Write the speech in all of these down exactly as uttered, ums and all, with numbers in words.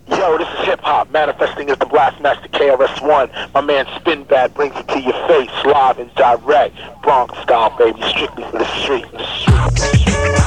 Yo, this is hip hop, manifesting as the Blastmaster K R S One. My man Spinbad brings it to your face, live and direct. Bronx style, baby, strictly for the street. For the street.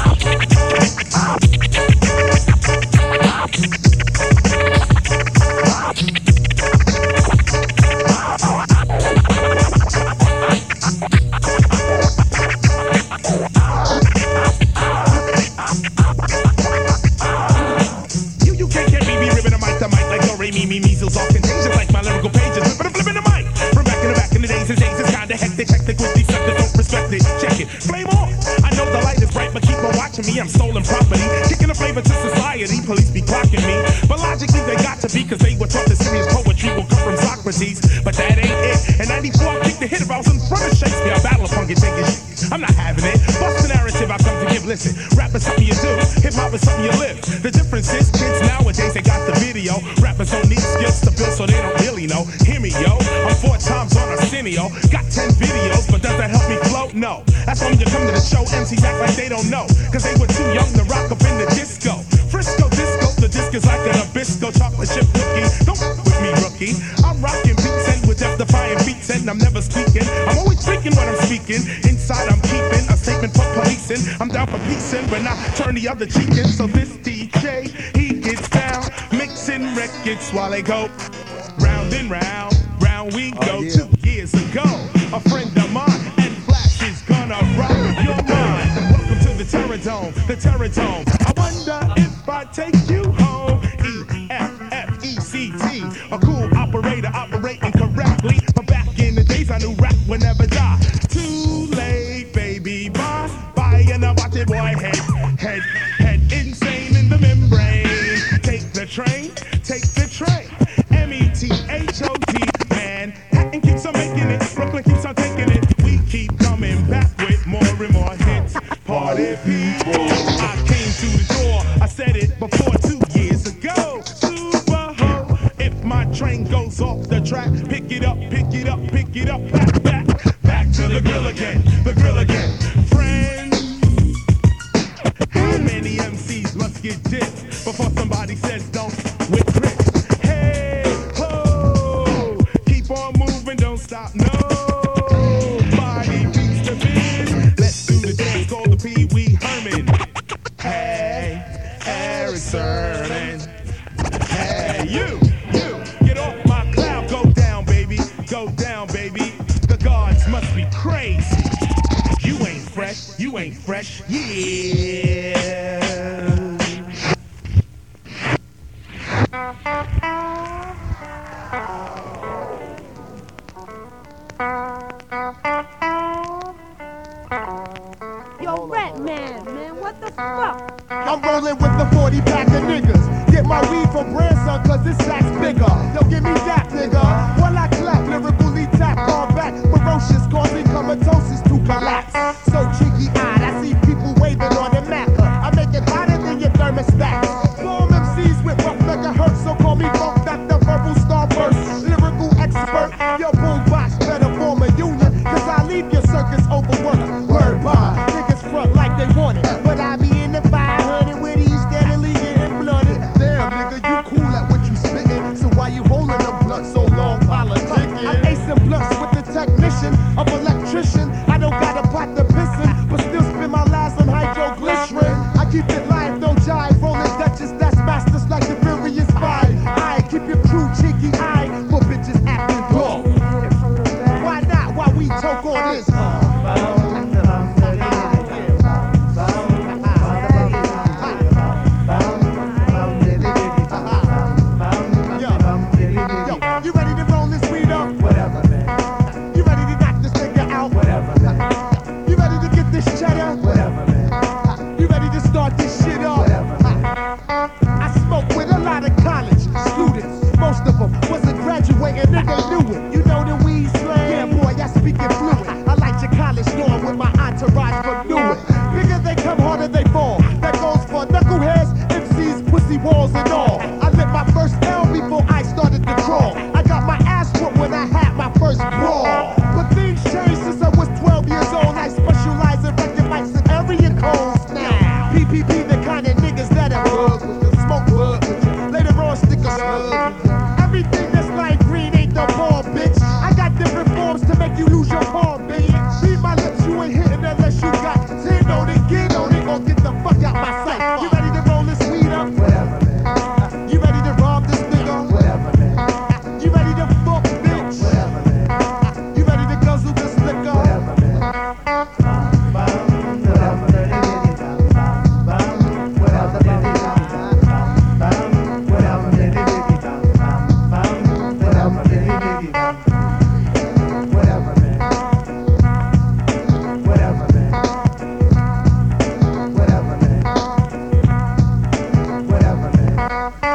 Me, me, measles, all contagious like my lyrical pages. But I'm flipping the mic from back in the back in the days. His days is kinda hectic, hectic with these suckers. Don't respect it. Check it, flame on. I know the light is bright, but keep on watching me. I'm stolen property, kicking a flavor to society. Police be clocking me, but logically they got to be, cause they were taught the serious poetry will come from Socrates. But that ain't it. In ninety-four, I kicked the hit if I was in front of Shakespeare. I battle a punk and take his shit. I'm not having it. Bust the narrative I come to give. Listen, rap is something you do, hip hop is something you live. The difference is kids nowadays they got the video. Rappers don't need skills to build, so they don't really know. Hear me, yo. I'm four times on Arsenio. Got ten videos, but does that help me flow? No. That's why when you come to the show, M Cs act like they don't know, cause they were too young to rock up in the disco. Frisco disco, the disc is like an Nabisco chocolate chip cookie. Don't f with me, rookie. I'm rocking beats and with death-defying beats, and I'm never speaking. I'm always speaking when I'm speaking. Inside I'm keeping a statement for policing. I'm down for piecing when I turn the other cheek in. So this D J, he gets down, mixing records while they go round and round. Round we go. Oh, yeah. Two years ago, a friend of mine and Flash is gonna rock your mind. Welcome to the Terror Dome, the Terror Dome. I wonder if I take you home. E F F E C T, a cool operator operating correctly. But back in the days I knew rap would never die. Too late, baby, bye bye, and I watch it, boy, head head head insane in the membrane. Take the train, take the train. M E T H O D, man. Hatton keeps on making it, Brooklyn keeps on taking it. We keep coming back with more and more hits. Party people, I came through the door. I said it before two years ago. Super ho, if my train goes off the track, pick it up, pick it up, pick it up, back, back, back to the grill again, the grill again. Friends, how many M Cs must get dipped before somebody says don't with grit? Don't stop, nobody beats the biz. Let's do the dance called the Pee Wee Herman. Hey, Eric Sermon. Hey, you, you, get off my cloud. Go down, baby, go down, baby. The guards must be crazy. You ain't fresh, you ain't fresh, yeah. Yo, Rat Man, man, what the fuck? I'm rolling with the forty pack of niggas. Get my weed from Branson, cause this sack's bigger. Yo, give me that, nigga. While I clap, lyrically tap, fall back. Ferocious, causing comatosis to collapse. So cheeky-eyed, I see people waving on the map. I make it hotter than your thermostat. Form M Cs with rough megahertz, so call me Funk, that the verbal starburst. Lyrical expert, yo, boombox, better form a union, cause I leave your circus overworked. Word bond, niggas front like they want it, but I be in the five hundred with these steadily getting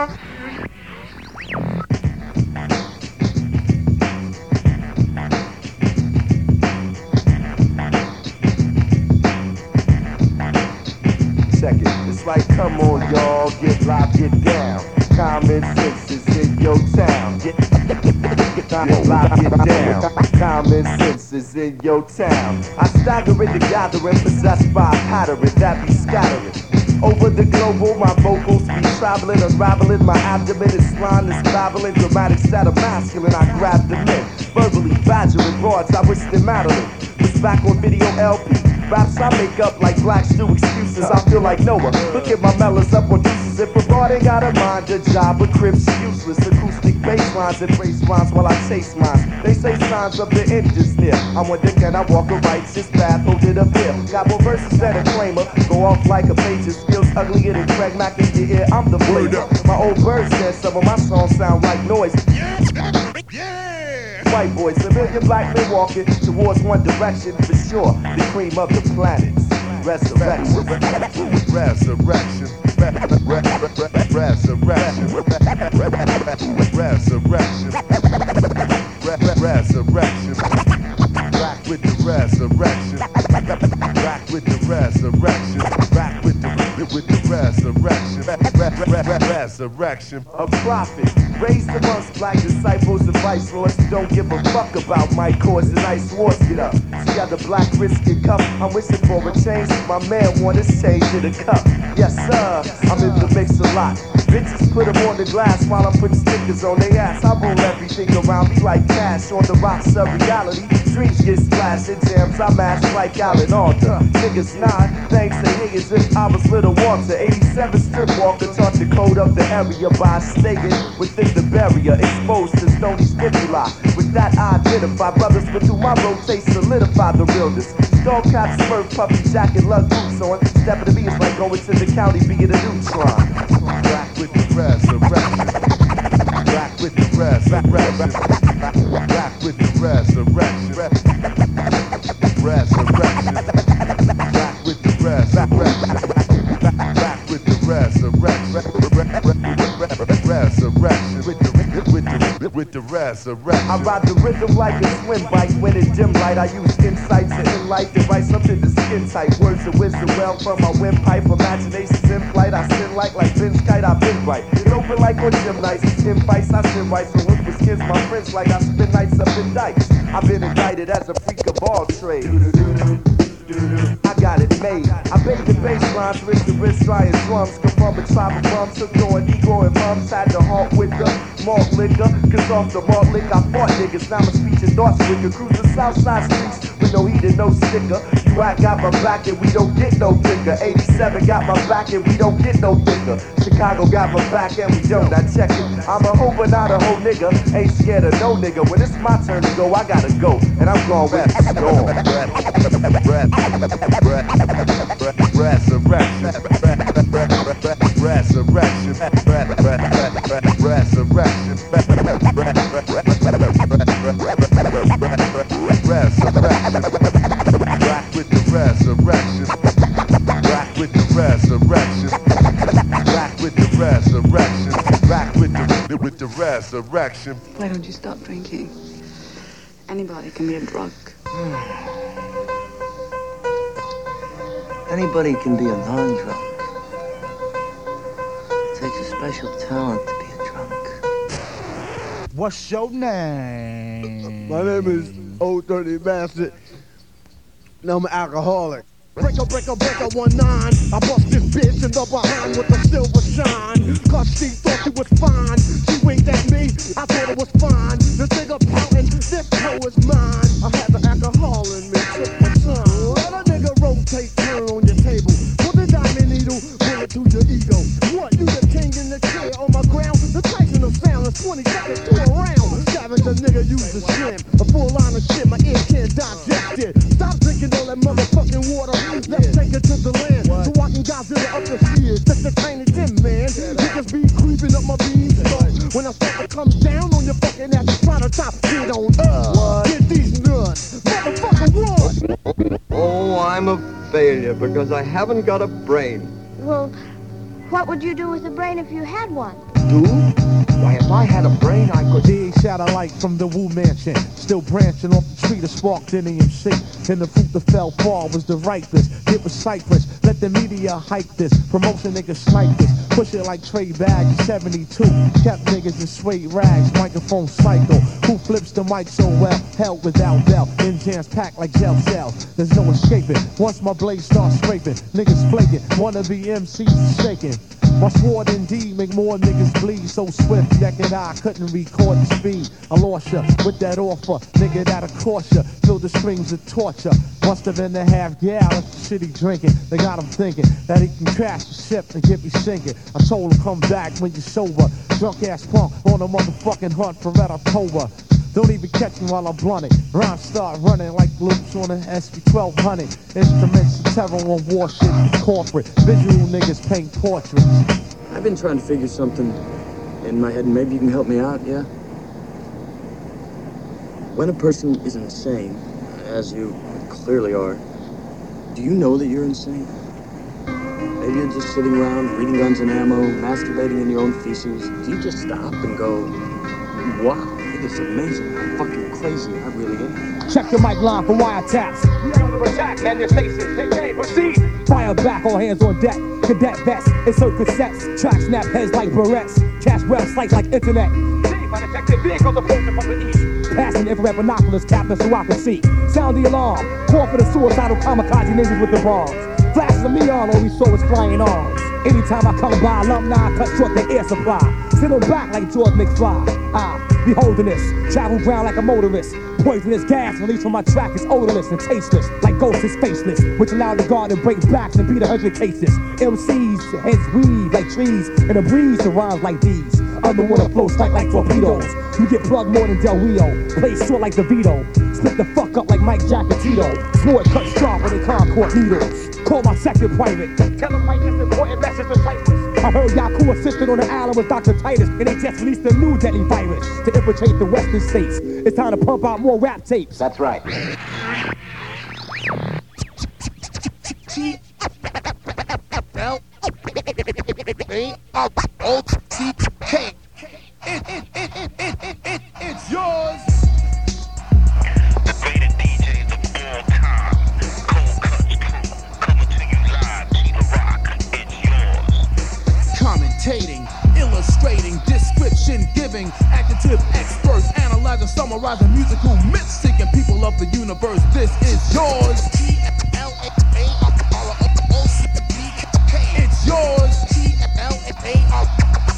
Check it. It's like, come on, y'all, get live, get down. Common sense is in your town. Get, get, get live, get down. Common sense is in your town. I stagger in the gathering, possessed by a pattern that be scattering. Over the global, my vocals be traveling, unraveling. My abdomen is line is babbling. Dramatics that are masculine, I grab the men. Verbally badgering broads, I wish them Madeline was back on video L P. Raps I make up like blacks do excuses. I feel like Noah. Look at my mellows up on deuces. If a broad ain't got a mind, a job with Crips useless. Acoustic bass lines and brace rhymes while I chase mines. They say signs of the end is near. I wonder can I walk a righteous path, hold it up here. Got more verses than a claimer. Go off like a page of skills uglier than Craig Mack in your ear. I'm the flavor. My old bird said some of my songs sound like noise. Yeah, yeah. White boys, a million black men walking towards one direction for sure. The cream of the planets. Resurrection. Resurrection. Resurrection. Resurrection. Resurrection. Back with the resurrection. Back with the resurrection. Back with the with the resurrection. Resurrection. A prophet raised amongst black disciples and vice lords who don't give a fuck about my cause and ice wars. Get up. See how the black wrist get cuffed. I'm wishing for a change. My man want his change in a cup. Yes sir, I'm in the mix a lot. Bitches put them on the glass while I'm putting stickers on their ass. I rule everything around me like cash on the rocks of reality. Dreams get splashed in jams, I mash like Alan Alda. Niggas nod, thanks to niggas if I was Little Walter. eighty-seven strip walker taught the code of the area by staying within the barrier. Exposed to stony stimuli. With that I identify brothers, but through my rotate solidify the realness. Dog cap, smurf, puppy jacket, lug boots on. Step of the beat is like going to the county being a neutron. Back with the resurrection. Back with the resurrection. Back with the resurrection. Resurrection. Back with the resurrection. Back with the resurrection. Resurrection. With the with the with the resurrection. I ride the rhythm like a swim bike. When in dim light, I use insights to enlight to write something to skin tight. Words of wisdom well from my windpipe. Imaginations in flight. I spin like like Vince Kite. I've been right. It open like on gym nights. In fights, I spin right. So look for skins, my friends, like I spin nights up in dikes. I've been indicted as a freak of all trade. I got it made. I bake the bass lines, wrist to wrist, trying drums. Come from a tribe of bums, hooked on Negro and mums. Had to halt with the malt liquor, cause off the malt liquor I fought niggas. Now my speech and thoughts quicker. Cruise the south side streets with no heat and no sticker. You I got my back and we don't get no thicker. eighty-seven got my back and we don't get no thicker. Chicago got my back and we don't. Now check it. I'm a hoe but not a hoe nigga. Ain't scared of no nigga. When it's my turn to go, I gotta go. And I'm going with the storm. Resurrection. Resurrection. Resurrection. Resurrection. Back with the resurrection. Back with the resurrection. Back with the resurrection. Back with the with the resurrection. Why don't you stop drinking? Anybody can be a drunk. Anybody can be a non-drunk. It takes a special talent to be a drunk. What's your name? My name is Old Dirty Bastard. And I'm an alcoholic. Breaker, breaker, breaker, one nine. I bust this bitch in the behind with a silver shine. Cause she thought she was fine. She winked at me, I thought it was fine. This nigga pouting, this hoe is mine. I had the alcohol in me, took my time. Let a nigga rotate, turn on your table. Put the diamond needle, pull it to your ego. What, you the king in the chair on my ground? The Tyson of sound is twenty seconds to a round. Savage a nigga use a shrimp. A full line of shit, my ear can't digest it. Stop drinking all that motherfucking water. Let's take it to the land. So I can Godzilla up the stairs. Just a tiny dim man. Niggas be creeping up my beans. When I start to come down on your fucking ass, you try to top shit on us. Get these nuts. Motherfucker, what? Oh, I'm a failure because I haven't got a brain. Well, what would you do with a brain if you had one? dude. Why, if I had a brain, I could... D A satellite from the Wu Mansion, still branching off the tree that sparked N A M C. And the fruit that fell far was the ripest. Get with Cypress, let the media hype this. Promotion niggas snipe this, push it like Trey Bags in seventy-two. Kept niggas in suede rags, microphone cycle. Who flips the mic so well? Hell without bell. In jams packed like gel cells. There's no escaping. Once my blade starts scraping, niggas flaking. Wannabe M Cs shaking. My sword indeed make more niggas bleed so swift, naked eye couldn't record the speed. I lost ya with that offer, nigga that'll cost ya. Feel the strings of torture. Must have been a half gallon of shit he drinking. They got him thinking that he can crash the ship and get me sinking. I told him come back when you're sober. Drunk ass punk on a motherfucking hunt for Red October. Don't even catch me while I'm blunting. Rhymes start running like loops on an S P twelve hundred. Instruments of terror on war shit, corporate. Visual niggas paint portraits. I've been trying to figure something in my head, and maybe you can help me out, yeah? When a person is insane, as you clearly are, do you know that you're insane? Maybe you're just sitting around reading Guns and Ammo, masturbating in your own feces. Do you just stop and go, wow? It's amazing how fucking crazy I really am. Check your mic line for wiretaps. You're under attack, man, your station. Hey, hey, proceed. Fire back, all hands on deck. Cadet vests, insert cassettes. Track snap heads like barrettes. Cash grab slice like internet. See, my detective vehicles approaching from the east. Passing infrared binoculars, captain, so I can see. Sound the alarm. Call for the suicidal kamikaze ninjas with the bombs. Flashes of neon, all we saw was flying arms. Anytime I come by, alumni cut short the air supply. Sit on back like George McFly. Ah, beholding this, travel ground like a motorist. Poisonous gas released from my track is odorless and tasteless, like ghosts is faceless, which allowed the guard to break backs and beat a hundred cases. M Cs, heads weave like trees, and a breeze to rhymes like these. Underwater flow strike like torpedoes. You get plugged more than Del Rio. Play short like DeVito. Split the fuck up like Mike Jack and Tito. Sword cut sharper than Concord needles. Call my second private. Tell him my most important message to Cypress. I heard Yaku assisted on the island with Doctor Titus, and they just released a new deadly virus to infiltrate the western states. It's time to pump out more rap tapes. That's right. T L A R O C K. It, it, it, it, it, it, it, it's yours. The greatest D Js of all time. Cold Cuts Crew. Coming to you live. Keep it rock. It's yours. Commentating, illustrating, description giving, adjective experts, analyzing, summarizing musical myths, seeking people of the universe. This is yours. T L A R O C K. It's yours. T L A R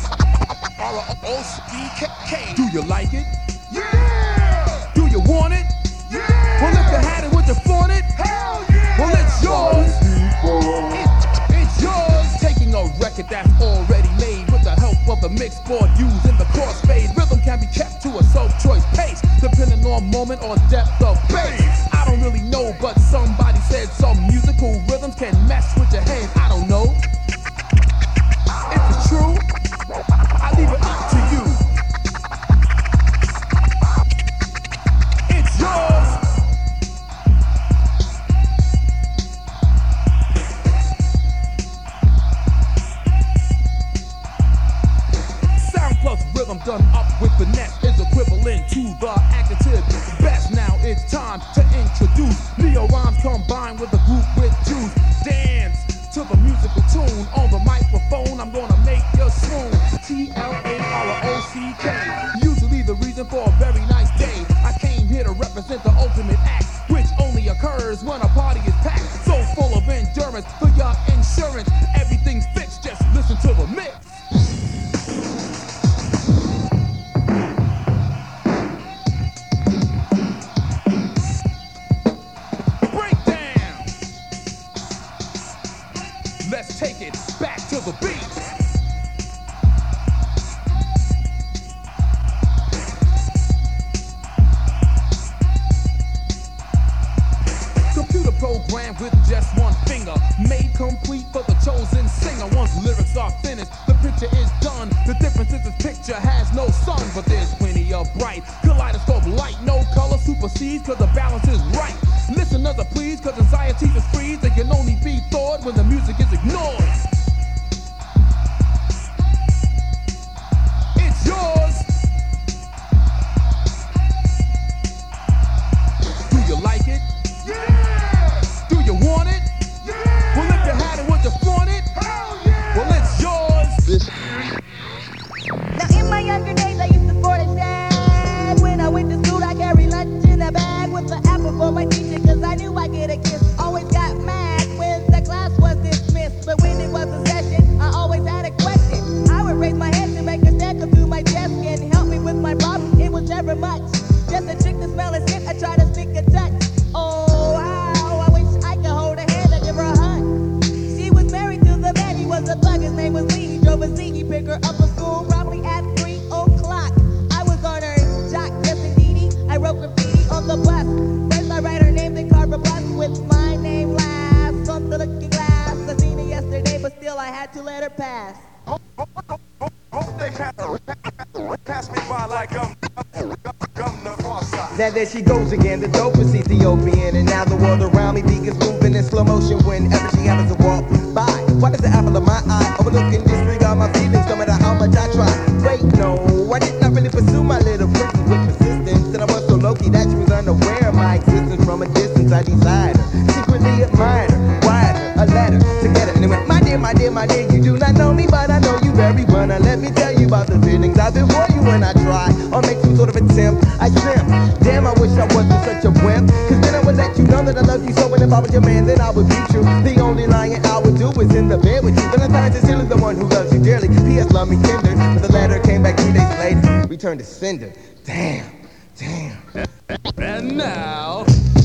O C K. Do you like it? Yeah! Do you want it? Yeah! Well, if you had it, would you flaunt it? Hell yeah! Well, it's yours. It, it's yours. Taking a record that's already made with the help of the mix board used in the crossfade. Rhythm can be kept to a self-choice pace, depending on moment or depth of bass. I don't really know, but somebody said some musical rhythms can mess with your head. I don't know. If it's true, I leave it up to you. It's yours. Sound plus rhythm done up with the net is equivalent to the adjective best. Now it's time to introduce neo rhymes combined with a group with juice. Dance to the musical tune on the microphone. I'm gonna make you swoon. T L A R O C K. Usually the reason for a very nice day. I came here to represent the ultimate act, which only occurs when a party is packed. So full of endurance for your insurance. Everything's fixed, just listen to the mix. Breakdown. Let's take it back to the beat. Computer program with just one finger, made complete for the chosen singer. Once lyrics are finished, the picture is done. The difference is this picture has no sun, but there's plenty of bright kaleidoscope light. No color supersedes, cause the balance is right. Listeners are pleased, cause anxiety is free. They can only be thawed when the music is ignored. younger days I used to sport a shag. When I went to school I carried lunch in a bag with an apple for my teacher, cause I knew I'd get a kiss. Always got mad when the class was dismissed, but when it was a session I always had a question. I would raise my hand to make her stand up to my desk and help me with my problem. It was never much, just a chick to smell and sniff. I try to sneak a touch. Oh, how I wish I could hold her hand and give her a hug. She was married to the man, he was a thug. His name was Lee. He drove a Z. He picked her up from school probably at three o'clock. I was on her jock, yes indeedy. I wrote graffiti on the bus. First I write her name, then carve a plus with my name last on the looking glass. I seen her yesterday, but still I had to let her pass. They pass me by like I'm, I'm the far side. Now there she goes again, the dopest Ethiopian. And now the world around me begins moving in slow motion whenever she happens to walk by. Why does the apple of my eye overlooking disregard my feelings no matter how much I try? Wait, no, I did not really pursue my little princess with persistence. And I was so low-key that she was unaware of my existence. From a distance I desired her, secretly admired her, wired her a letter together. And it went, my dear, my dear, my dear, you do not know me, but I know you very well. Now let me tell you about the feelings I've been for you when I try or make some sort of attempt. I simp. Damn, I wish I wasn't such a wimp, cause then I would let you know that I love you so. And if I was your man, then I would be true. The only lying I would do is in the bed with you. Valentine's is still the one who loves you dearly. P S love me tender, but the letter came back two days later, returned to sender. Damn, damn. And now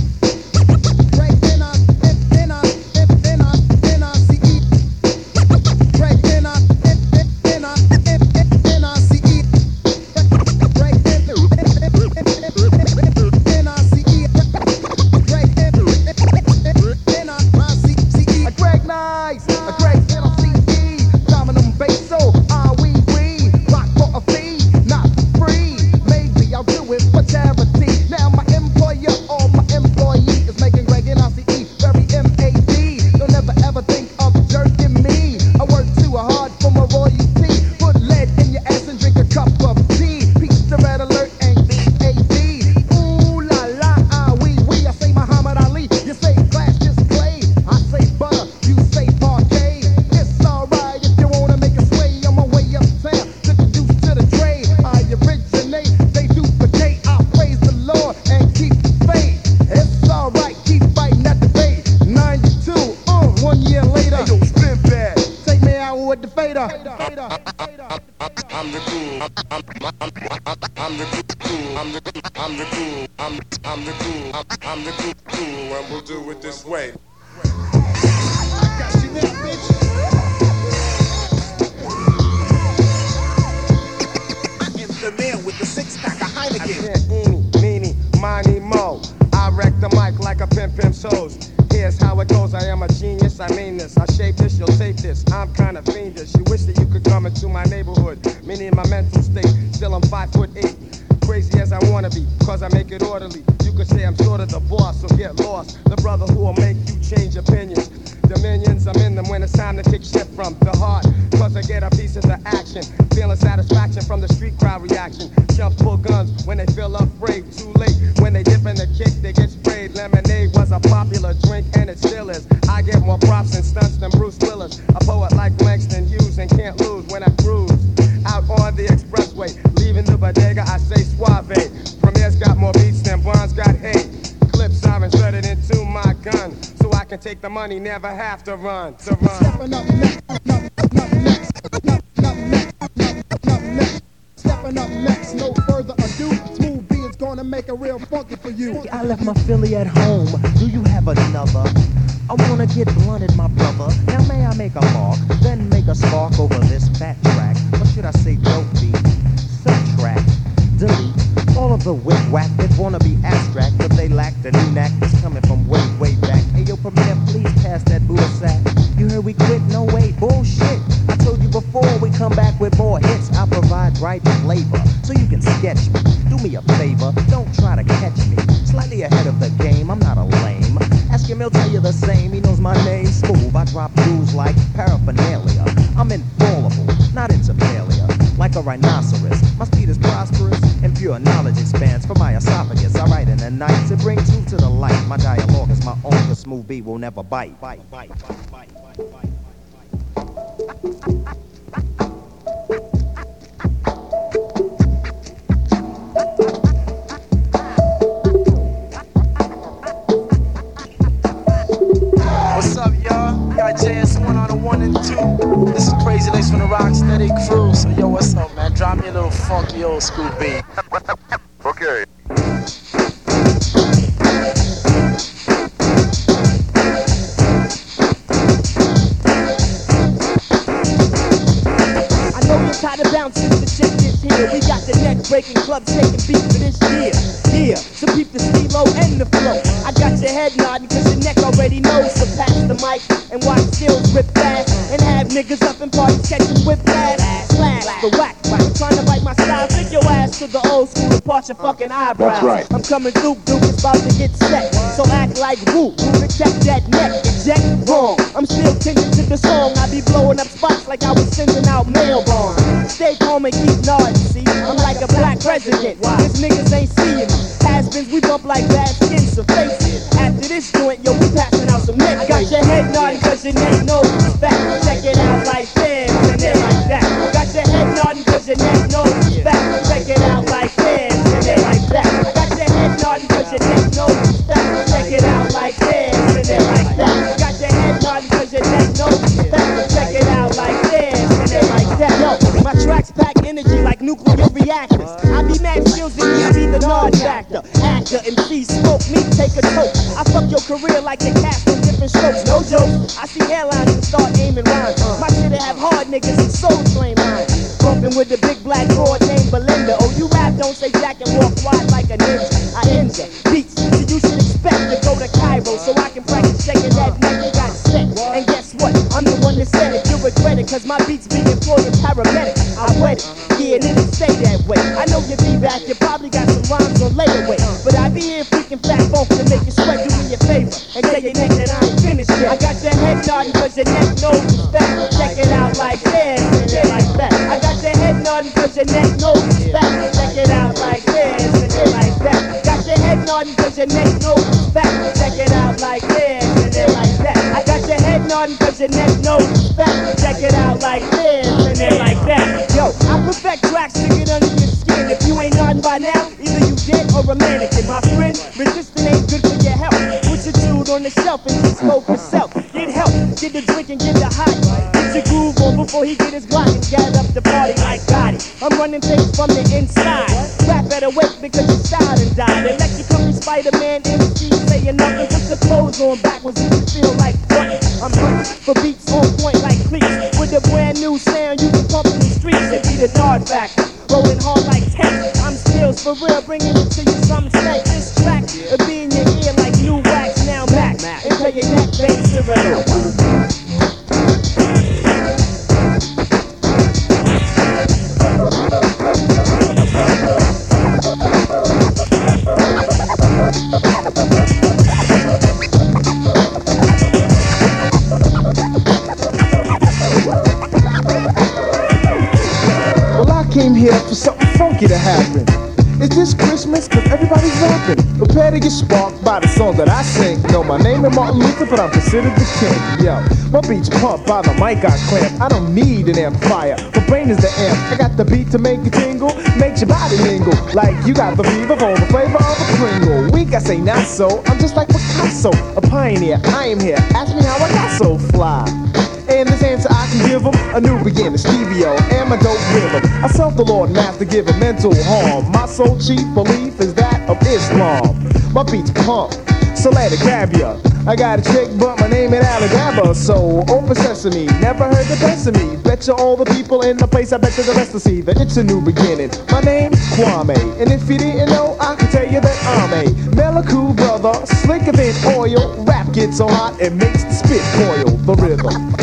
money, never have to run, to run. Stepping up next, stepping up next, no further ado. Smooth B is gonna make it real funky for you. I left my Philly at home. Do you have another? I wanna get blunted, my brother. Now may I make a mark, then make a spark over this fat track? Or should I say dope beat? Subtract, delete all of the whack that wanna be abstract, but they lack the new knack that's coming from way, way back. Hey yo, Premier, please pass that Buddha sack. You heard we quit? No way, bullshit. I told you before, we come back with more hits. I provide right flavor, so you can sketch me. Do me a favor, don't try to catch me. Slightly ahead of the game, I'm not a lame. Ask him, he'll tell you the same. He knows my name, Smooth. I drop jewels like paraphernalia. I'm infallible, not into failure. Like a rhinoceros, my speed is prosperous, and pure knowledge expands from my esophagus. I write in the night to bring truth to the light. My dialogue is my own, cause Smooth B will never bite. Bite, bite, bite, bite, bite, bite, bite. funky old school beat. Okay. Tired of bouncing to check this here. We got the neck breaking clubs taking beats for this year. Here, so peep the stilo and the flow. I got your head nodding cause your neck already knows. So pass the mic and watch skills rip fast. And have niggas up in parties catching whiplash. Slash the whack. I'm trying to bite my style. Take your ass to the old school and part your fucking eyebrows. That's right. I'm coming through, Duke is about to get set. So act like woo, protect that neck. Eject wrong. I'm still tingling to the song. I be blowing up spots like I was sending out mail bombs. Stay calm and keep nodding, see? I'm like a black president. These niggas ain't seeing me. Has-beens, we bump like bad skin, so face it. After this joint, yo, we passing out some neck. I got your head nodding cause your neck knows it's back. Check it out like this, and then like that. Got your head nodding cause your neck knows it's back. Check it out like this, and then like that. Got your head nodding cause your neck knows it's back. Check it out like this, and then like that. Got your head nodding cause your neck knows it's back. Check it out like this, and then like that. Yo, my tracks pack energy like nuclear reactors. I be mad skills and you be the nod factor. Actor, M C, smoke me, take a toke. I fuck your career like a cast on different strokes. No joke. I see hairlines and start aiming rhymes. My shit have hard niggas and soul train lines. Bumping with the big black broad named Belinda. Oh, you rap, don't say jack and walk wide like a ninja. I injure beats, so you should expect to go to Cairo so I can practice shaking that neck and got set. And guess what? I'm the one that said it. You regret it, cause my beats be employing paramedics. I wet it, yeah, and it'll stay that way. I know you be back, you probably got some rhymes on layaway. But I be here freaking fat funk to make you sweat, do me a favor. And tell your neck that I ain't finished yet. I got your head nodding cause your neck knows it's back. Check it out like this, and then like that. I got your head nodding cause your neck knows it's back. Check it out like this, and then like that. Got your head nodding cause your neck knows it's back. Check it out like this, and then like that. I got your head nodding cause your neck knows it's back. Check it out like this, and then like that. Yo, I perfect tracks to get under your skin. If you ain't nodding by now, either you dead or a mannequin. My friend, resisting ain't good for your health. Put your dude on the shelf and just smoke yourself. Get help, get the drink and get the hot. Get your groove on before he get his Glock and gather up the party like Gotti. I'm running things from the inside. Rap better wait because your style done died. Electric Spider-Man M C saying nothing. Put your clothes on backwards if you feel like what? I'm hunting for beats on point like cleats. With a brand new sound you can pump in the streets and be the nod factor. Rolling hard like tech. I'm skills for real, bringing it to you some snake. This track will be in your ear like new wax. Now back and play your neck bass to it. Came here for something funky to happen. It's this Christmas, cause everybody's rapping. Prepare to get sparked by the songs that I sing. Know my name is Martin Luther, but I'm considered the king. Yo, my beats pump by the mic I clamp. I don't need an amplifier, my brain is the amp. I got the beat to make you tingle, makes your body mingle. Like you got the fever for the flavor of a Pringle. Weak, I say not so, I'm just like Picasso, a pioneer. I am here, ask me how I got so fly. And this answer I can give them a new beginning, Stevio, and my dope rhythm. I serve the Lord master, give him mental harm. My sole chief belief is that of Islam. My beats pump, so let it grab ya. I got a chick, but my name ain't Alabama. So open sesame, never heard the best of me. Bet you all the people in the place, I bet you the rest to see that it's a new beginning. My name's Kwame, and if you didn't know, I can tell you that I'm a Meliku brother, slicker than oil. Rap gets so hot, it makes the spit boil. The rhythm.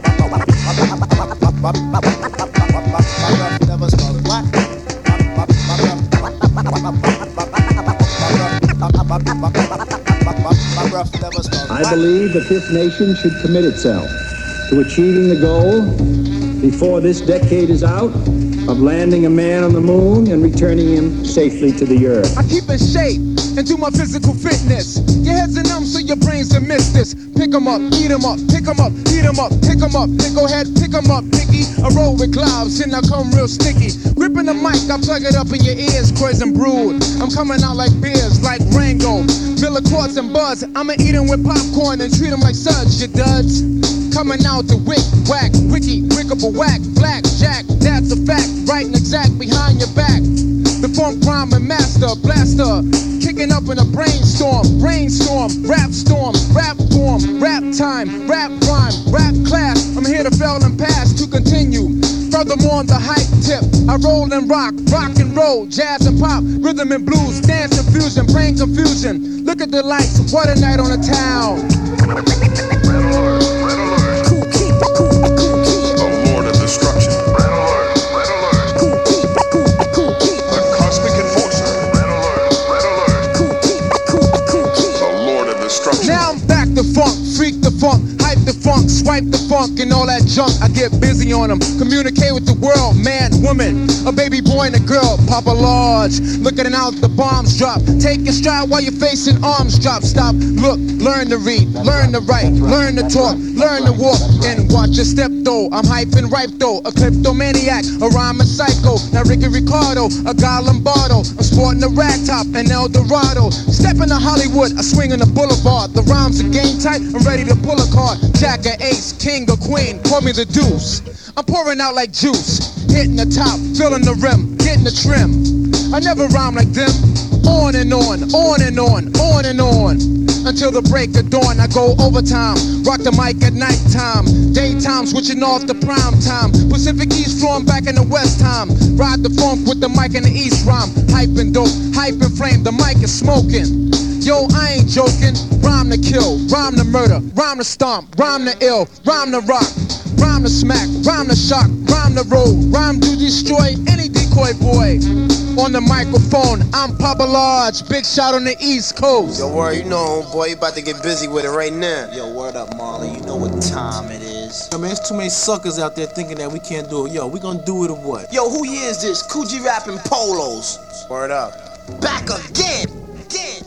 I believe that this nation should commit itself to achieving the goal before this decade is out of landing a man on the moon and returning him safely to the earth. I keep in shape and do my physical fitness. Your head's are numb so your brains will miss this. Pick 'em up, eat 'em up, pick 'em up, eat 'em up, pick 'em up. Then go ahead, pick 'em up, picky. I roll with clouds and I come real sticky. Gripping the mic, I plug it up in your ears, poison brood. I'm coming out like beers, like Rango. Miller Quartz and Buzz, I'ma eat 'em with popcorn and treat 'em like suds, you duds. coming out to wick, whack, wiki, wickable whack, black, jack, that's a fact, right and exact behind your back. The funk rhyming master, blaster, kicking up in a brainstorm, rainstorm, rap storm, rap form, rap time, rap rhyme, rap class. I'm here to fail and pass to continue. Furthermore, on the hype tip, I roll and rock, rock and roll, jazz and pop, rhythm and blues, dance and fusion, brain confusion. Look at the lights, what a night on the town. Cool key, cool, cool key. A lord of destruction. Red alert, red alert. Cool key, cool, cool key. The cosmic enforcer. Red alert, red alert. Cool key, cool, cool key. The lord of destruction. Now I'm back to funk, freak the funk, hype the funk, swipe the funk and all that junk. I get busy on them, communicate with the world, man, woman, a baby boy and a girl, Papa Large, looking out the bombs drop, take a stride while you're facing arms drop, stop, look, learn to read, learn to write, learn to talk, learn to walk, and watch your step though, I'm hype and ripe though, a kleptomaniac, a rhyming psycho, now Ricky Ricardo, a guy Lombardo, I'm sporting a rag top and El Dorado, step into Hollywood, I swing on the boulevard, the rhymes are game tight, I'm ready to pull a card, Jack or ace, king or queen, call me the deuce. I'm pouring out like juice, hitting the top, filling the rim, getting the trim. I never rhyme like them. On and on, on and on, on and on. Until the break of dawn, I go overtime. Rock the mic at nighttime. Daytime, switching off the prime time. Pacific East flowing back in the West time. Ride the funk with the mic in the East rhyme. Hype and dope, hype and flame, the mic is smoking. Yo, I ain't joking. Rhyme to kill, rhyme to murder, rhyme to stomp, rhyme to ill, rhyme to rock, rhyme to smack, rhyme to shock, rhyme to roll, rhyme to destroy any decoy boy. On the microphone, I'm Papa Large, big shot on the East Coast. Yo, word, you know, boy, you about to get busy with it right now. Yo, word up, Marley, you know what time it is. Yo, man, there's too many suckers out there thinking that we can't do it. Yo, we gonna do it or what? Yo, who year is this? Coogee rapping polos. Word up. Back again. Again.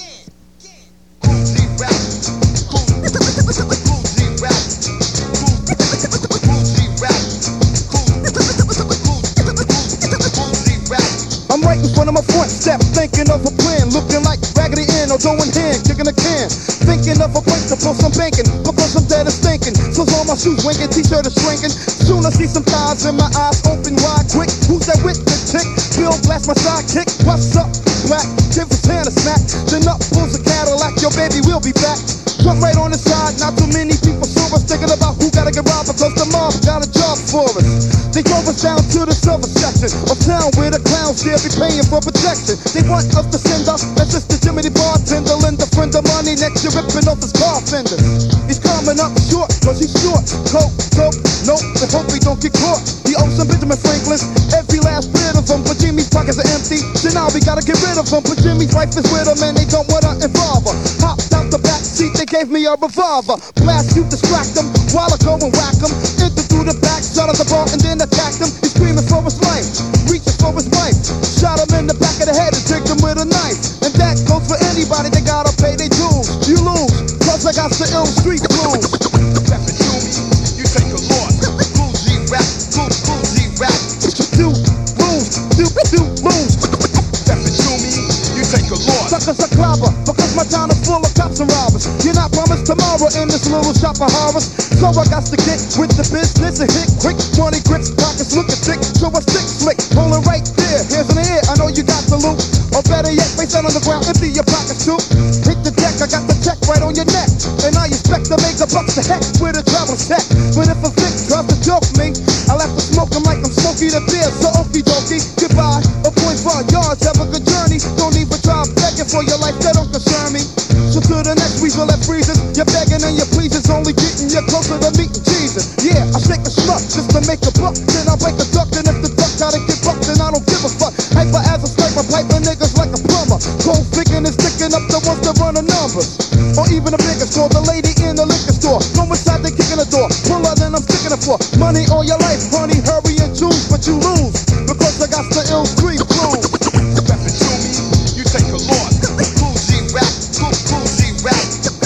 I'm right in front of my front step, thinking of a plan, looking like Raggedy Ann or doing hand, kicking a can. Thinking of a place to pull some banking, because I'm dead and stinking. So all my shoes winking, t-shirt is shrinking. Soon I see some thighs in my eyes open wide quick. Who's that with the chick? Bill blast my sidekick. What's up, black? Give his hand a smack. Then up pulls a Cadillac, your baby will be back. Jump right on the side, not too many people saw us thinking about who gotta get robbed because the mob got a job for us. They drove us down to the silver section of town where the clowns there be paying for protection. They want us to send up, that's just the Jimmy the bartender, lend a friend of money next to ripping off his car fenders. He's coming up short, cause he's short. Coke, dope, nope, and hope he don't get caught. He owes some Benjamin Franklin's, every last bit of them, but Jimmy's pockets are empty. So now we gotta get rid of them, but Jimmy's wife is with him and they don't wanna involve her. Hopped out the back seat, they gave me a revolver. Blast you, distract them, while I go and whack them. Enter through the back, shot at the bar and then attacked him. He's screaming for his life, reaching for his wife. Shot him in the back of the head and tricked him with a knife. And that goes for anybody, they gotta pay their dues. You lose, cause I got the ill street blues. Rapping to me, you take a loss. Coogee rap, Coogee rap. Do lose, do, do lose. Rapping to me, you take a loss. Suckers are clobber, because my town is full of cops and robbers. You're not promised tomorrow in this little shop of horrors. So I got to get with the business and hit quick. Money grips, pockets looking thick, so a stick slick. Rolling right there, hands in the air, I know you got the loot. Or better yet, face down on the ground, empty your pockets too. Hit the deck, I got the check right on your neck. And I expect to make a buck to heck with a travel check. But if a Vic tries to joke me, I'll have to smoke him like I'm Smokey the Bear. So okie dokie, goodbye. A point five yards, have a good journey. Don't even try begging for your life, that don't concern me. So to the next weasel that freezes, you're begging and your pleases, only getting you closer to meeting Jesus. Yeah, I shake a schmuck just to make a buck. Then I break a duck, and if the duck gotta get bucked, then I don't give a fuck. Hyper as a sniper, piping niggas like a plumber. Cold picking and sticking up the ones that run the numbers. Or even a bigger store, the lady in the liquor store. Go inside, they kicking the door. Pull out, then I'm sticking it for money all your life, honey. Hurry and choose, but you lose because I got the ill street blues. Rapping to me, you take a loss. Coogee rap, Coogee rap.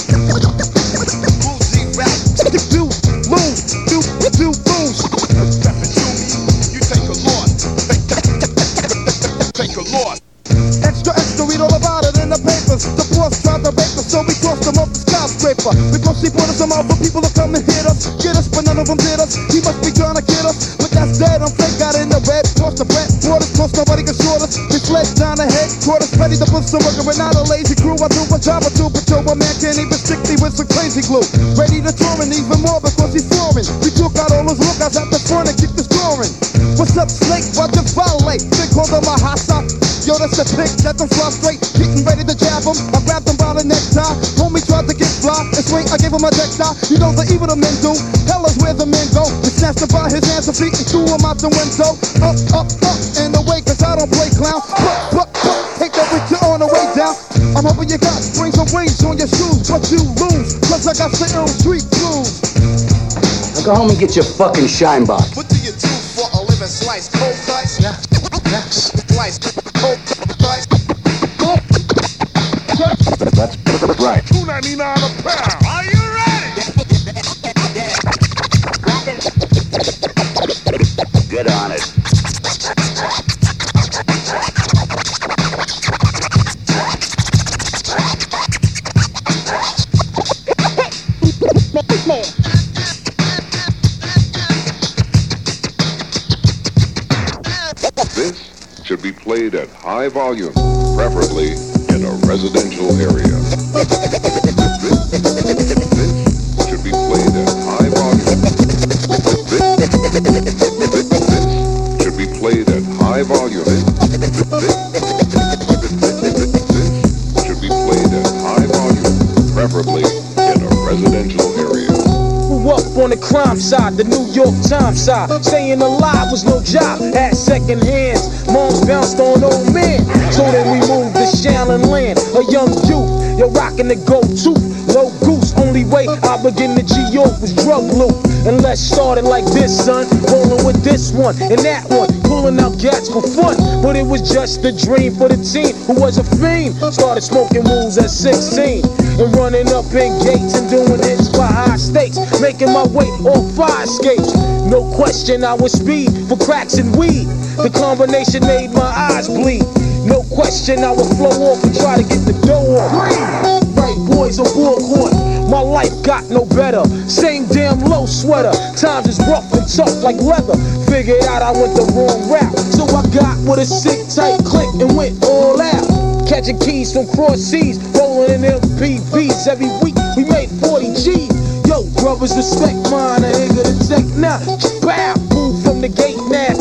Coogee rap. Do lose, do do lose. Rapping to me, you take a loss. Take a loss. Extra, extra, read all about it in the papers. The boss tried to rape us, so we tossed him off the skyscraper. skyscraper. We gon' sleep on some other people to come and hit us. Get us, but none of them did us. He must be trying to get us, but that's dead. I'm fake, got in the red, tossed the bread, brought us close, nobody can short us. We fled down the head, brought us ready to put some work. We're not a lazy crew. I do a job or two, but yo, a man can't even stick me with some crazy glue. Ready to tour and even more because he's foreign. We took out all those lookouts at the front and keep the scoring. What's up, Snake? Watch it violate. They call them a hassa. Yo, that's a pick, let them fly straight. Getting ready to jab them. I grabbed them by the necktie. Homie tried to get fly and swing. I gave him a deck tie. You know the evil the men do. Hell is where the men go. We snatched him by his hands and feet and threw him out the window. Up, up, up, and away, cause I don't play clown. Pluck, pluck, pluck. Take that with you on the way down. I'm hoping you got springs and rings on your shoes, but you lose. Cause I got the ill street blues. Now go home and get your fucking shine box. What do you do for a living? Slice cold cuts? Yeah. Yeah. Slice cold cuts. That's right. two ninety-nine a pound. Are you ready? Get on it. This should be played at high volume, preferably in a residential area. This should be played at high volume. This should be played at high volume. This should be played at high volume, preferably in a residential area. Grew up on the crime side, the New York Times side. Staying alive was no job, had second hands. Moms bounced on old men, so then we moved to Shaolin Land. A young youth, you're rocking the go-to. Low goose, only way I begin to G-York was drug loot. And let's start it like this, son. Rolling with this one and that one, pulling out gats for fun. But it was just a dream for the teen who was a fiend. Started smoking wools at sixteen and running up in gates and doing hits by high stakes, making my way off fire escapes. No question I was speed for cracks and weed. The combination made my eyes bleed. No question I would flow off and try to get the dough off. Right boys on board court, my life got no better. Same damn low sweater, times is rough and tough like leather. Figured out I went the wrong route, so I got with a sick tight click and went all out. Catching keys from cross seas, rolling in M P Vs every week. We made forty G's. Yo, brothers, respect mine. A nigga to check now. Bow, move from the gate now.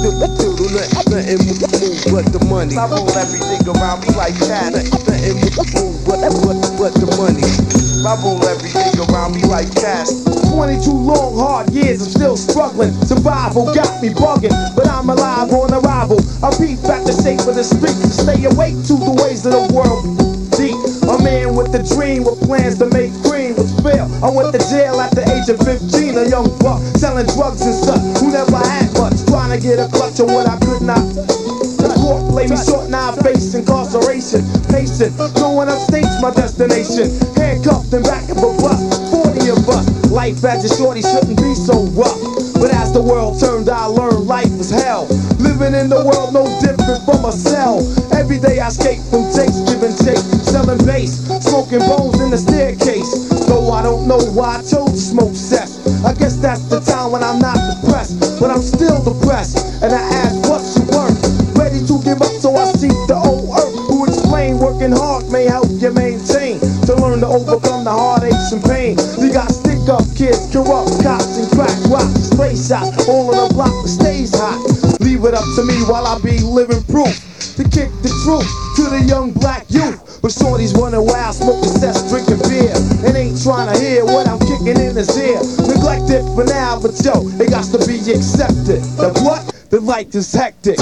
Nothing move but the money. I roll everything around me like cash. Nothing move but, but, but the money. I roll everything around me like cash. twenty-two long hard years, I'm still struggling. Survival got me bugging, but I'm alive on arrival. I peep back the shape of the streets to stay awake to the ways of the world. Deep, a man with a dream with plans to make green was fail. I went to jail at the age of fifteen, a young buck selling drugs and stuff who never had much, trying to get a clutch of what I could not. The court played me short, now I face incarceration. Patient, no one upstates my destination. Handcuffed and back of a bus, forty of us. Life as a shorty shouldn't be so rough. But as the world turned, I learned life was hell. Living in the world no different from a cell. Every day I escape from takes, give and take, selling bass, smoking bones in the staircase. Though I don't know why I chose to smoke cess. I guess that's the time when I'm not depressed, but I'm still depressed. And I ask, what's your worth? Ready to give up, so I seek the old earth, who explain working hard may help you maintain, to learn to overcome the heartaches and pain. You got stick up kids, corrupt cops and crack rocks, stray shots, all on the block that stays hot. Leave it up to me while I be living proof to kick the truth to the young black youth. But shorties running wild, smoking cess, drinking beer, and ain't trying to hear what I'm kicking in his ear. Neglected for now, but yo, it got to be accepted. The what? The life is hectic.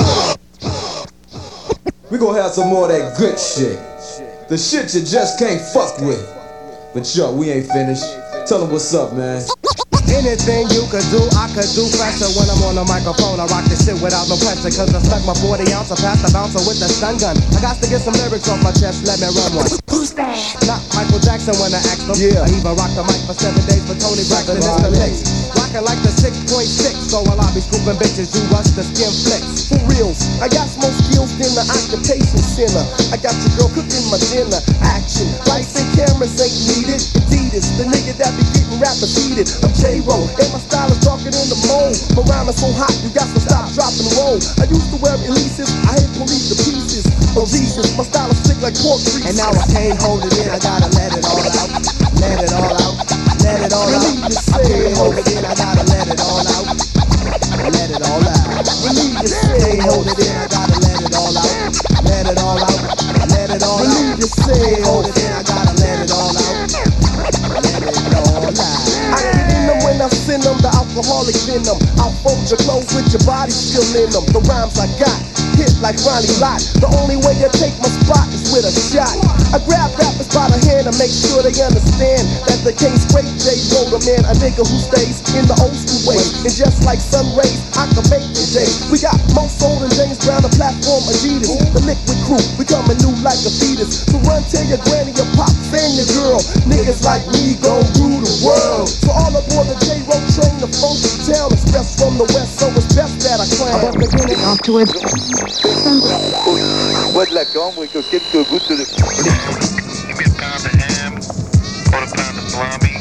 We gon' have some more of that good shit. The shit you just can't fuck with. But yo, we ain't finished. Tell them what's up, man. Anything you could do, I could do faster. When I'm on the microphone, I rock this shit without no pressure. Cause I stuck my forty ounce, I passed the bouncer with the stun gun. I got to get some lyrics off my chest, let me run one. Who's that? Not Michael Jackson when I asked him. Yeah. I even rocked the mic for seven days for Tony Braxton. It's the licks. Rockin' like the six point six. So while I be scooping bitches, you rush the skin flicks. For reals, I got more skills than the occupation. sinner. I got your girl cooking my dinner. Action, lights and cameras ain't needed. Adidas, the nigga that be getting rappers heated. I'm J-Ro, and my style is darker than the mold. My rhyme is so hot, you got to stop, drop, and roll. I used to wear Elises, I hate police the pieces of Jesus. My style is thick like pork grease. And now I can't hold it in, I gotta let it all out. Let it all out, let it all out. I can't hold it in, I gotta let it all out. Let it all out. Can't hold it in, I gotta let it all out. Let it all out, let it all out. Can't hold it in, I gotta let it all out. Let it all out. I get in them when I send them, the alcoholic venom. I'll fold your clothes with your body still in them. The rhymes I got hit like Ronnie Lott. The only way you take my spot is with a shot. I grab rappers by the hand and make sure they understand that they can't scrape J. Roller, man, a nigga who stays in the old school way. And just like sun rays, I can make the day. We got more soul than James Brown, the platform Adidas. The liquid crew, we coming new like a fetus. So run, tell your granny, your pops, and your girl. Niggas like me gon' rule the world. So all aboard the J-Roll train, the funky town. Express from the west, so it's best that I clown. But beginning afterwards. Bois de la cambre et que quelques gouttes de... Give me a pound of ham, quarter pound of salami,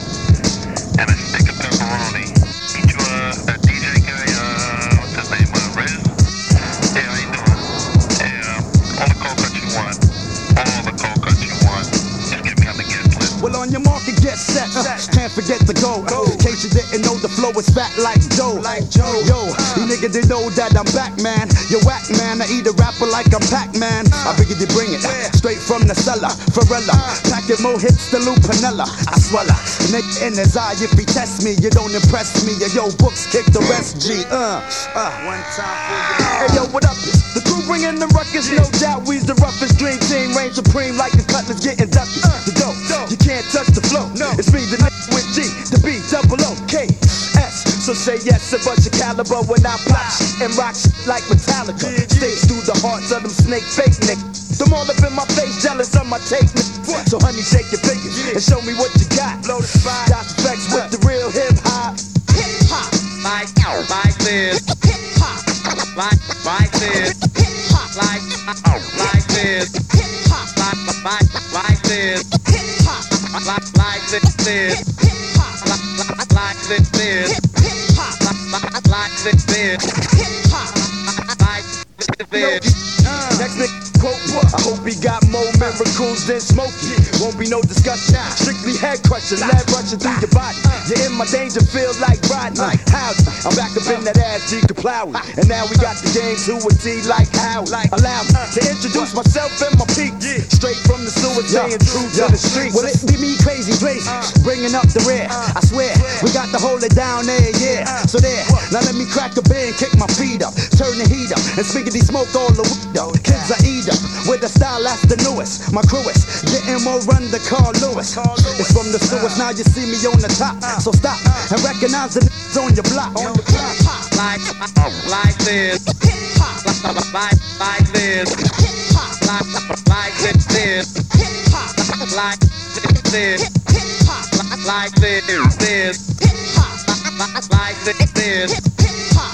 and a stick of pepperoni. Need you uh, a D J guy, uh, what's his name, uh, Riz? Yeah, how you doing? Yeah, all the cold cuts you want. All the cold cuts you want. Just get me on the guest list. Well, on your market, get set. Uh, can't forget to go. In case you didn't know, the flow is fat like Joe. Like Joe. Yo, you niggas they know that I'm back, man. You whack, man. I eat a rapper like I'm Pac-Man. I figured you bring it straight from the cellar. Pharrella, packing more hits than Lou Panella. I swallow. Nigga in his eye, if he test me, you don't impress me. Yo, books kick the rest, G. Uh, uh. One time for you. Hey, yo, what up? The crew bringing the ruckus, no doubt. We's the roughest dream team, reign supreme like the Cutlass getting ducky. The dope, you can't touch the flow. It's me, the nigga with G, the B, double O, K, S. So say yes, a bunch of caliber when I pop shit and rock shit like Metallica. Stage through the hearts of them snake fake niggas. Them all up in my face, jealous of my take niggas. So honey, shake your fingers and show me what you got. Blow the spot, got effects with the real hip hop. Hip hop, like like this. Hip hop, like like this. Hip hop, like like this. Hip hop, like like like this. Hip hop, like like this. Hip hop, like like this. Hip hop, like like this. Hip hop, like this. Next nigga quote, I hope he got more miracles than Smokey. Won't be no discussion, strictly head crushing, lead rushing through your body. You're in my danger field like Rodney. Howdy, I'm back up in that ass G Kaplawi. And now we got the game to a T like how. Allow me to introduce myself and my peak. Straight from the sewer, staying true to the streets. Well, it be me crazy, crazy, bringing up the rear. I swear, we got to hold it down there, yeah. So there, now let me crack a beer and kick my feet up. Turn the heat up and spiggity smoke all the window. Kids I eat up with a style that's the newest. My crew is getting more run to Carl Lewis. It's from the sewers, now you see me on the top. So stop and recognize the niggas on your block. Like, like this. Hip hop, like, like this. Hip hop, like, like this. Hip hop, like this. Hip hop, like this. Hip hop, like this. Hip hop,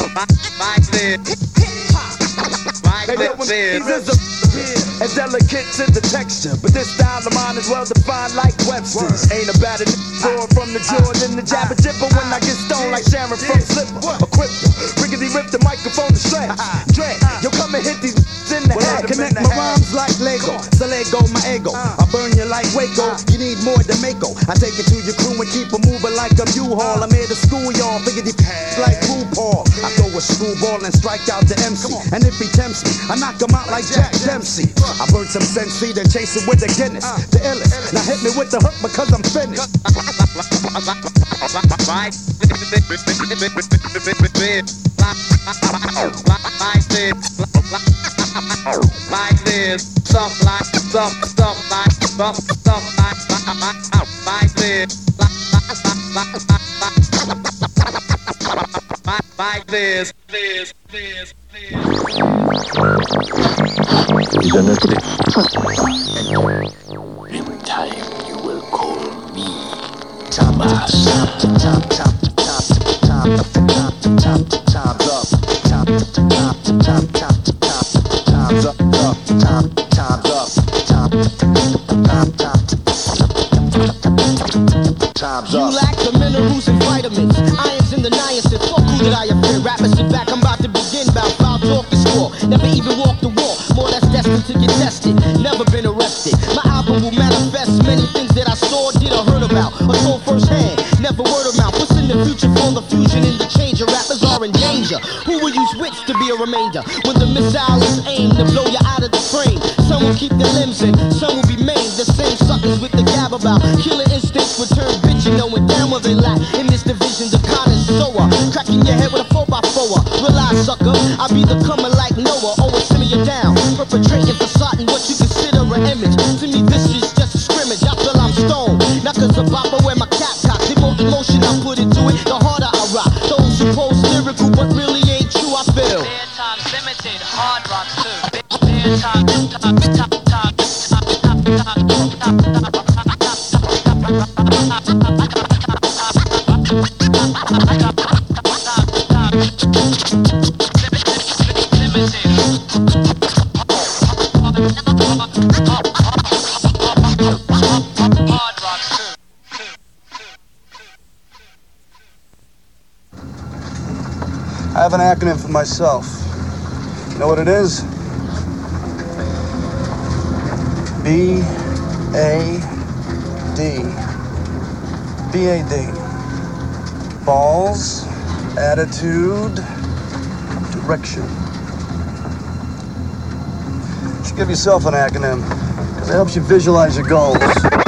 like this. Hip hop, like this. And delicate to the texture, but this style of mine is well defined like Webster's. Ain't about it, born from the Jordan, the jabber jibber when I get stoned like Sharon from Slipper. Equipped, riggedy rip the microphone to stretch. Dread, yo come and hit these in the head. Connect my rhymes like Lego, so let go my ego. I burn you like Waco, you need more than Mako. I take it to your crew and keep it moving like a U-Haul. I'm here to school y'all, figgity like RuPaul. I throw a screwball and strike out the M C. And if he tempts me, I knock him out like Jack Dempsey. I burn some sense feed and chase it with the Guinness. The illest. Now hit me with the hook because I'm finished. Like this, stuff like, stuff, stuff like, stuff, stuff like, like this, like this, this, this, this. In time you will call me Thomas. Top to top, top to top, top to top, top to top, top to top, top to top, top to top, top to top. up, time, time's up, time, time, time, time's You up. lack the minerals and vitamins, irons in the niacin. Fuck who did I offend? Rappers sit back, I'm about to begin. Bout foul talk the score, never even walk the wall. More that's destined to get tested, never been arrested. My album will manifest many things that I saw, did or heard about, or told firsthand. Never word of mouth. What's in the future for the fusion and the change? Your rappers are in danger. Who will use wits to be a remainder? When the missile is aimed to blow you out of the frame. Some will keep their limbs in, some will be maimed. The same suckers with the gab about killer instincts will turn bitchin', knowing damn well they lack. In this division, the connoisseur, cracking your head with a four by four. Realize, sucker, I be the comer like Noah. Always simmer you down, perpetrating facade what you consider an image. To me, this is just a scrimmage. I feel I'm stoned, not cause of Baba wear my cap cock. The more emotion I put into it, the harder I rock. Those who post lyrical but really ain't true, I feel. Bad times limited, hard rock too. Bad times, time, time, time, I have an acronym for myself. You know what it is? B A D. B A D. Balls, attitude, direction. You should give yourself an acronym, because it helps you visualize your goals.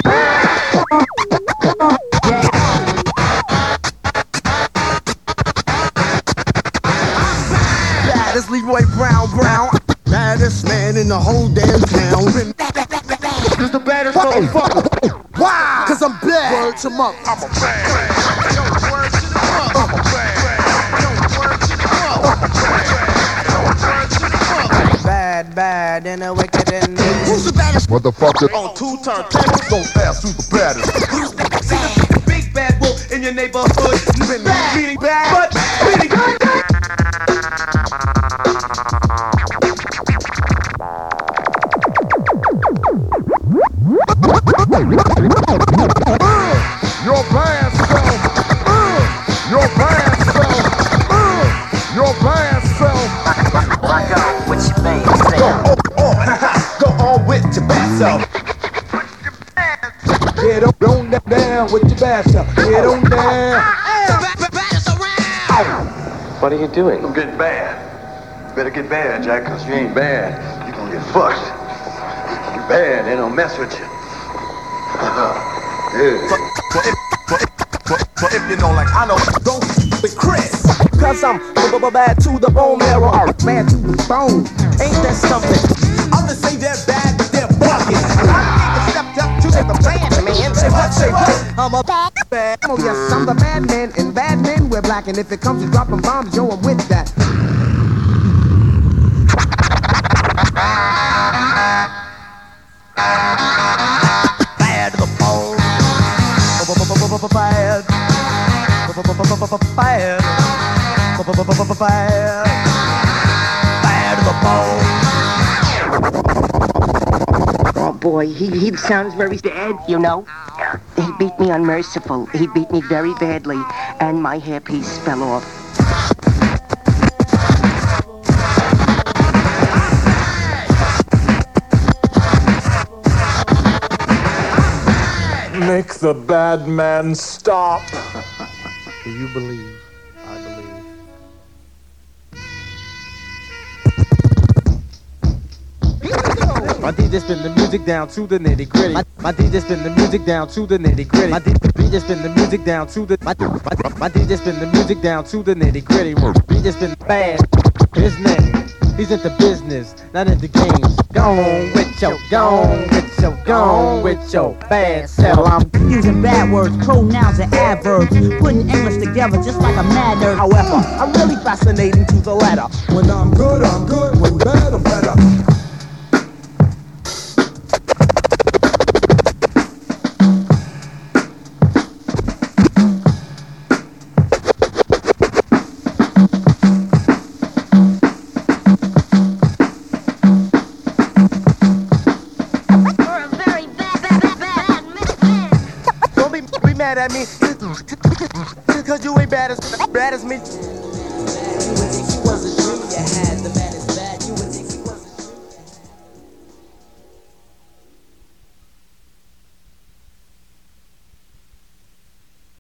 Baddest Leroy Brown Brown. Baddest man in the whole damn town. Just the baddest motherfucker. Why? Cause I'm bad. Word to mother. I'm a bad. Yo, word to the mother. I'm a bad. Yo, word to the mother. I'm a bad. Yo, word to the mother. Bad, bad, and a wicked and who's the baddest motherfucker? On two turntables. Don't pass through the baddest. Who's the bad? Big bad wolf in your neighborhood. Bad, meaning bad, but meaning good. Your bad self. Your bad self. Your bad self. Rock on with your bad self. Go on, go on with your bad self. Get on, on that down with your bad self. Get on down. What are you doing? I'm getting bad. You better get bad, Jack, because you ain't bad. You're gonna get fucked. You're bad, they don't mess with you. Yeah. But if, but if, but, but if you know, like I know, don't with Chris. Cause I'm bad to the bone marrow. Bad to the bone. Ain't that something? Others say they're bad, but they're bugging. I ain't stepped up to the bad man. Say what, say what? I'm a bad bad. Oh yes, I'm the bad man, and bad men wear black. And if it comes to dropping bombs, yo, I'm with that. Bad to the bone. Bad. Bad. Bad. Bad to the bone. Oh boy, he, he sounds very sad, you know. He beat me unmerciful. He beat me very badly, and my hairpiece fell off. Make the bad man stop. Do you believe? I believe. My D D spin the music down to the nitty gritty. My, my D D spin the music down to the nitty gritty. My D D spin the music down to the my, my, my D D spin the music down to the nitty gritty. D D spin bad. His name. He's into business, not into games. Gone with your, gone with your, gone with your bad self. Well, I'm using bad words, pronouns, and adverbs, putting English together just like a mad nerd. However, I'm really fascinating to the letter. When I'm good, I'm good. When bad, I'm better. at me? Cause you ain't bad as bad as me.